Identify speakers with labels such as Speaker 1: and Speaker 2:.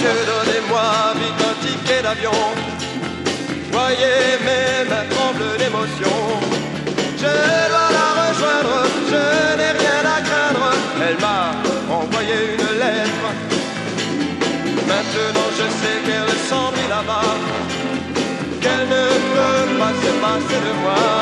Speaker 1: Monsieur, donnez-moi vite un ticket d'avion. Voyez, mes mains tremblent d'émotion. Je dois la rejoindre, je n'ai rien à craindre. Elle m'a envoyé une lettre. Maintenant je sais qu'elle s'en vit là-bas, qu'elle ne peut pas se passer de moi.